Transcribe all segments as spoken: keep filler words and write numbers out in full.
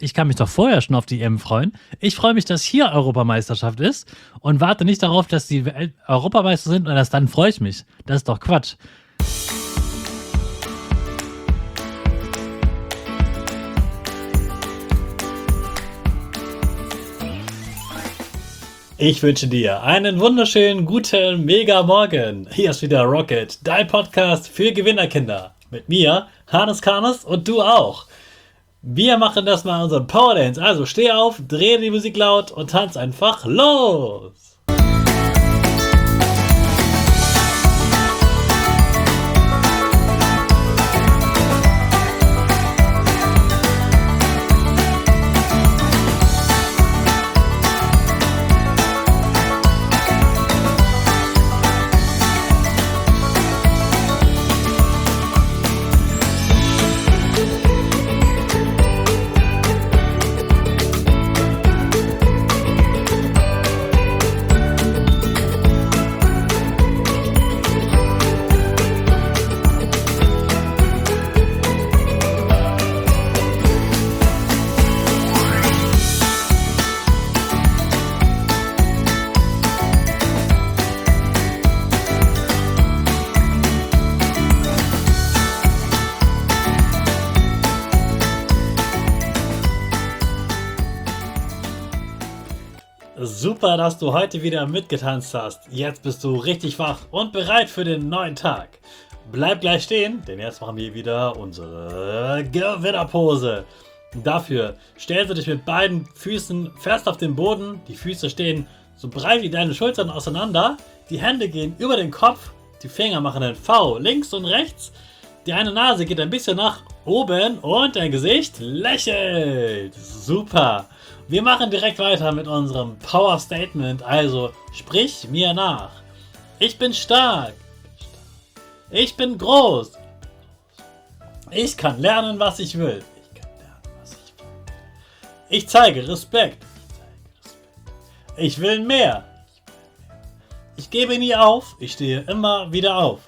Ich kann mich doch vorher schon auf die E M freuen. Ich freue mich, dass hier Europameisterschaft ist und warte nicht darauf, dass die Welt Europameister sind und erst dann freue ich mich. Das ist doch Quatsch. Ich wünsche dir einen wunderschönen, guten, mega Morgen. Hier ist wieder Rocket, dein Podcast für Gewinnerkinder. Mit mir, Hannes Karnes und du auch. Wir machen das mal unseren Power Dance. Also steh auf, dreh die Musik laut und tanz einfach los. Super, dass du heute wieder mitgetanzt hast. Jetzt bist du richtig wach und bereit für den neuen Tag. Bleib gleich stehen, denn jetzt machen wir wieder unsere Gewinnerpose. Dafür stellst du dich mit beiden Füßen fest auf den Boden. Die Füße stehen so breit wie deine Schultern auseinander. Die Hände gehen über den Kopf. Die Finger machen ein V links und rechts. Die eine Nase geht ein bisschen nach oben und dein Gesicht lächelt. Super. Wir machen direkt weiter mit unserem Power Statement, also sprich mir nach. Ich bin stark. Ich bin groß. Ich kann lernen, was ich will. Ich kann lernen, was ich will. Ich zeige Respekt. Ich will mehr. Ich gebe nie auf. Ich stehe immer wieder auf.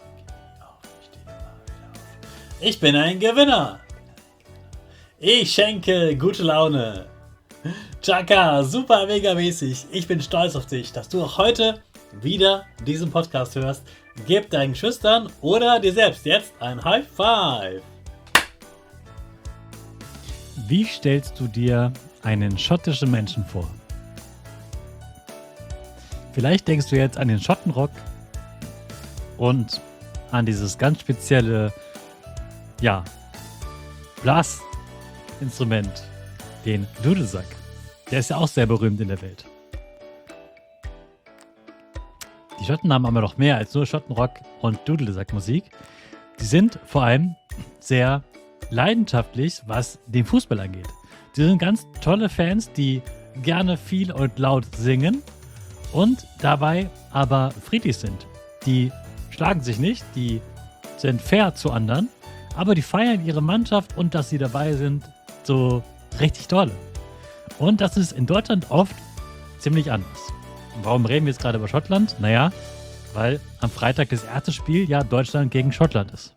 Ich bin ein Gewinner. Ich schenke gute Laune. Chaka, super mega mäßig. Ich bin stolz auf dich, dass du auch heute wieder diesen Podcast hörst. Gib deinen Schüchtern oder dir selbst jetzt ein High Five. Wie stellst du dir einen schottischen Menschen vor? Vielleicht denkst du jetzt an den Schottenrock und an dieses ganz spezielle, ja, Blasinstrument, den Dudelsack. Der ist ja auch sehr berühmt in der Welt. Die Schotten haben aber noch mehr als nur Schottenrock und Dudelsackmusik. Die sind vor allem sehr leidenschaftlich, was den Fußball angeht. Die sind ganz tolle Fans, die gerne viel und laut singen und dabei aber friedlich sind. Die schlagen sich nicht, die sind fair zu anderen, aber die feiern ihre Mannschaft und dass sie dabei sind, so richtig toll. Und das ist in Deutschland oft ziemlich anders. Warum reden wir jetzt gerade über Schottland? Naja, weil am Freitag das erste Spiel ja Deutschland gegen Schottland ist.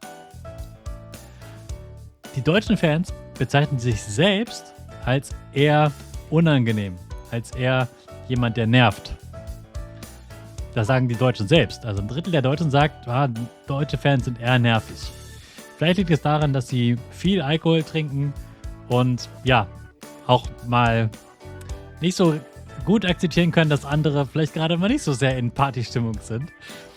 Die deutschen Fans bezeichnen sich selbst als eher unangenehm, als eher jemand, der nervt. Das sagen die Deutschen selbst. Also ein Drittel der Deutschen sagt, ah, deutsche Fans sind eher nervig. Vielleicht liegt es daran, dass sie viel Alkohol trinken und ja, auch mal nicht so gut akzeptieren können, dass andere vielleicht gerade mal nicht so sehr in Partystimmung sind.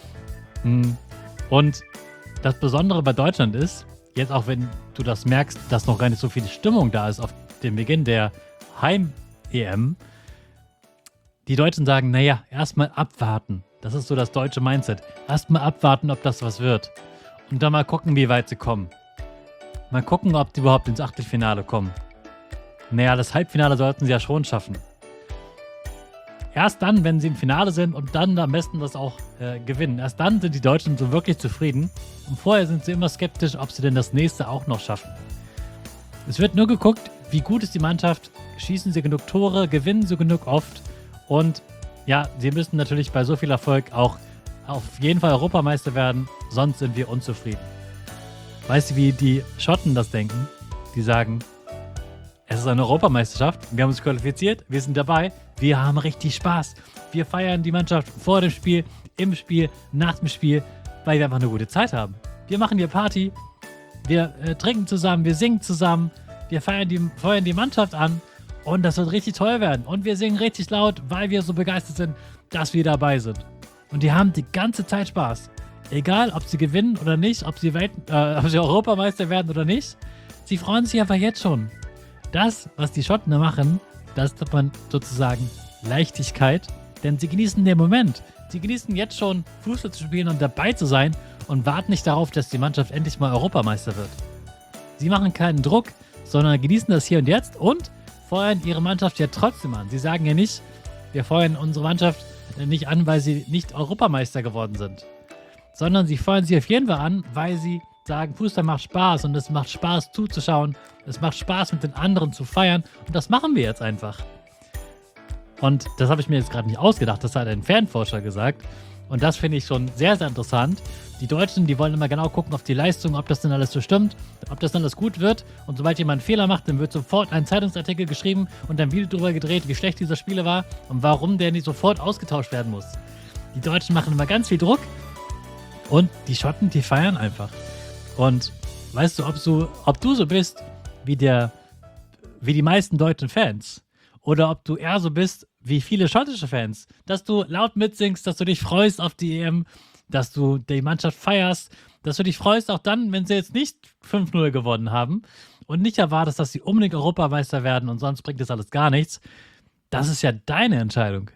Und das Besondere bei Deutschland ist, jetzt auch wenn du das merkst, dass noch gar nicht so viel Stimmung da ist auf dem Beginn der Heim-E M, die Deutschen sagen, naja, erstmal abwarten. Das ist so das deutsche Mindset. Erstmal abwarten, ob das was wird. Und dann mal gucken, wie weit sie kommen. Mal gucken, ob die überhaupt ins Achtelfinale kommen. Naja, das Halbfinale sollten sie ja schon schaffen. Erst dann, wenn sie im Finale sind und dann am besten das auch äh, gewinnen. Erst dann sind die Deutschen so wirklich zufrieden. Und vorher sind sie immer skeptisch, ob sie denn das nächste auch noch schaffen. Es wird nur geguckt, wie gut ist die Mannschaft, schießen sie genug Tore, gewinnen sie genug oft. Und ja, sie müssen natürlich bei so viel Erfolg auch auf jeden Fall Europameister werden, sonst sind wir unzufrieden. Weißt du, wie die Schotten das denken? Die sagen, Es ist eine Europameisterschaft. Wir haben uns qualifiziert. Wir sind dabei. Wir haben richtig Spaß. Wir feiern die Mannschaft vor dem Spiel, im Spiel, nach dem Spiel, weil wir einfach eine gute Zeit haben. Wir machen hier Party. Wir äh, trinken zusammen. Wir singen zusammen. Wir feiern die, feuern die Mannschaft an. Und das wird richtig toll werden. Und wir singen richtig laut, weil wir so begeistert sind, dass wir dabei sind. Und die haben die ganze Zeit Spaß. Egal, ob sie gewinnen oder nicht, ob sie, Welt, äh, ob sie Europameister werden oder nicht. Sie freuen sich einfach jetzt schon. Das, was die Schotten da machen, das nennt man sozusagen Leichtigkeit. Denn sie genießen den Moment. Sie genießen jetzt schon, Fußball zu spielen und dabei zu sein und warten nicht darauf, dass die Mannschaft endlich mal Europameister wird. Sie machen keinen Druck, sondern genießen das hier und jetzt und feuern ihre Mannschaft ja trotzdem an. Sie sagen ja nicht, wir feuern unsere Mannschaft nicht an, weil sie nicht Europameister geworden sind. Sondern sie feuern sie auf jeden Fall an, weil sie sagen, Fußball macht Spaß und es macht Spaß zuzuschauen. Es macht Spaß mit den anderen zu feiern und das machen wir jetzt einfach. Und das habe ich mir jetzt gerade nicht ausgedacht, das hat ein Fanforscher gesagt. Und das finde ich schon sehr, sehr interessant. Die Deutschen, die wollen immer genau gucken auf die Leistung, ob das denn alles so stimmt, ob das dann alles gut wird. Und sobald jemand einen Fehler macht, dann wird sofort ein Zeitungsartikel geschrieben und ein Video darüber gedreht, wie schlecht dieser Spieler war und warum der nicht sofort ausgetauscht werden muss. Die Deutschen machen immer ganz viel Druck und die Schotten, die feiern einfach. Und weißt du, ob du, ob du so bist wie, der, wie die meisten deutschen Fans oder ob du eher so bist wie viele schottische Fans, dass du laut mitsingst, dass du dich freust auf die E M, dass du die Mannschaft feierst, dass du dich freust auch dann, wenn sie jetzt nicht fünf null gewonnen haben und nicht erwartest, dass sie unbedingt Europameister werden und sonst bringt das alles gar nichts. Das ist ja deine Entscheidung.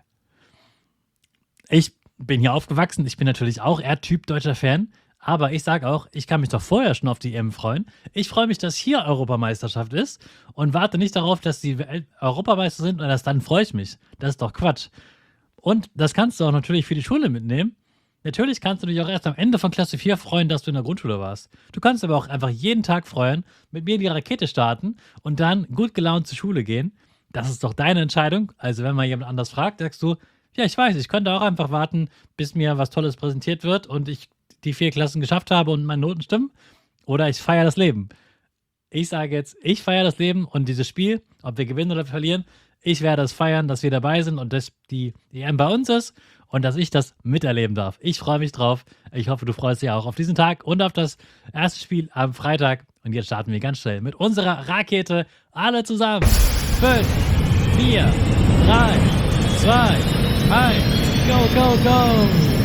Ich bin hier aufgewachsen, ich bin natürlich auch eher Typ deutscher Fan, aber ich sage auch, ich kann mich doch vorher schon auf die E M freuen. Ich freue mich, dass hier Europameisterschaft ist und warte nicht darauf, dass die Welt- Europameister sind und erst dann freue ich mich. Das ist doch Quatsch. Und das kannst du auch natürlich für die Schule mitnehmen. Natürlich kannst du dich auch erst am Ende von Klasse vier freuen, dass du in der Grundschule warst. Du kannst aber auch einfach jeden Tag freuen, mit mir die Rakete starten und dann gut gelaunt zur Schule gehen. Das ist doch deine Entscheidung. Also wenn mal jemand anders fragt, sagst du, ja, ich weiß, ich könnte auch einfach warten, bis mir was Tolles präsentiert wird und ich die vier Klassen geschafft habe und meine Noten stimmen. Oder ich feiere das Leben. Ich sage jetzt, ich feiere das Leben und dieses Spiel, ob wir gewinnen oder verlieren, ich werde es feiern, dass wir dabei sind und dass die E M bei uns ist und dass ich das miterleben darf. Ich freue mich drauf. Ich hoffe, du freust dich auch auf diesen Tag und auf das erste Spiel am Freitag. Und jetzt starten wir ganz schnell mit unserer Rakete. Alle zusammen. fünf, vier, drei, zwei, eins, go, go, go!